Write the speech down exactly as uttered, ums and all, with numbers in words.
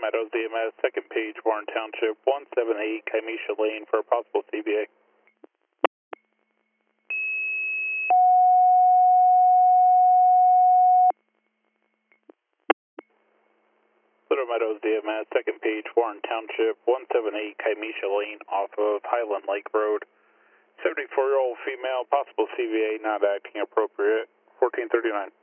Meadows D M S, second page, Warren Township, one seven eight Kymesha Lane for a possible C B A. Little Meadows D M S, second page, Warren Township, one seven eight Kymesha Lane off of Highland Lake Road. seventy-four-year-old female, possible C V A, not acting appropriate, fourteen thirty-nine.